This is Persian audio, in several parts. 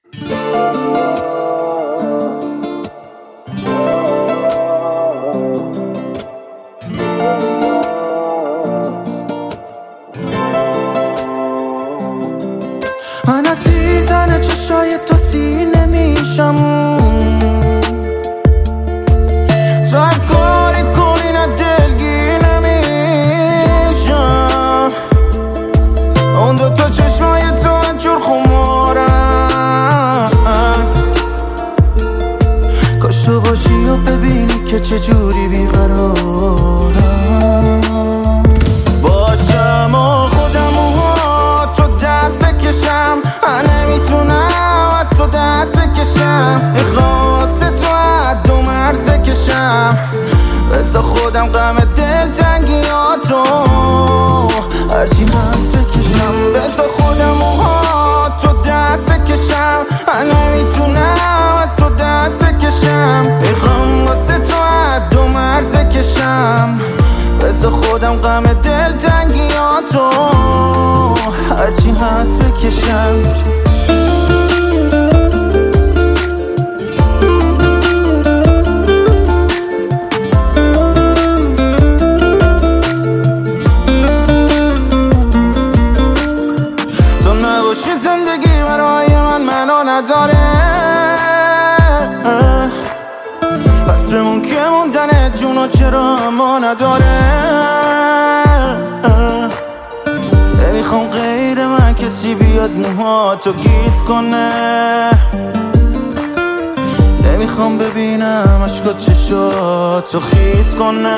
من از دیدن چشای تو سینه میشم، تو هر کاری کنی نه دلگیر نمیشم. اون دوتا چشمای تو انجور خمارن، کاش تو باشی و ببینی که چجوری بیقرارم. باشم و خودم و تو دست بکشم، من نمیتونم از تو دست بکشم. میخواسته تو حد و مرز بکشم، بذار خودم غم دل تنگیاتو هرچی هست بکشم. بذار خودم و تو دست بکشم، من نمیتونم از تو دست بکشم. میخوام واسه تو حد و مرز بکشم، بذار خودم غم دل تنگیاتو هرچی هست بکشم. تو نباشی زندگی برای من معنا نداره، پس بمون که موندن جونو چرا اما نداره. نمیخوام غیر من کسی بیاد موهاتو گیز کنه، نمیخوام ببینم عشقات چشاتو خیز کنه.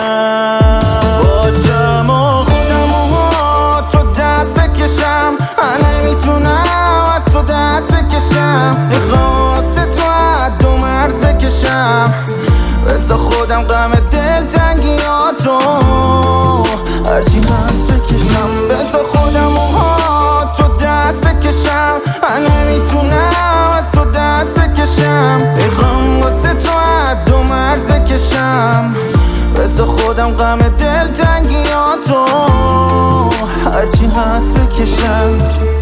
باشم و خودم و تو دست بکشم، من نمیتونم از تو دست بکشم. میخواسته تو حد و مرز بکشم، بذار خودم غم دل تنگیاتو هرچی هست بکشم. بذار خودم و تو دست بکشم، من نمیتونم از تو دست بکشم. میخوام واسه تو حد و مرز بکشم، بذار خودم غم دل تنگیاتو هرچی هست بکشم.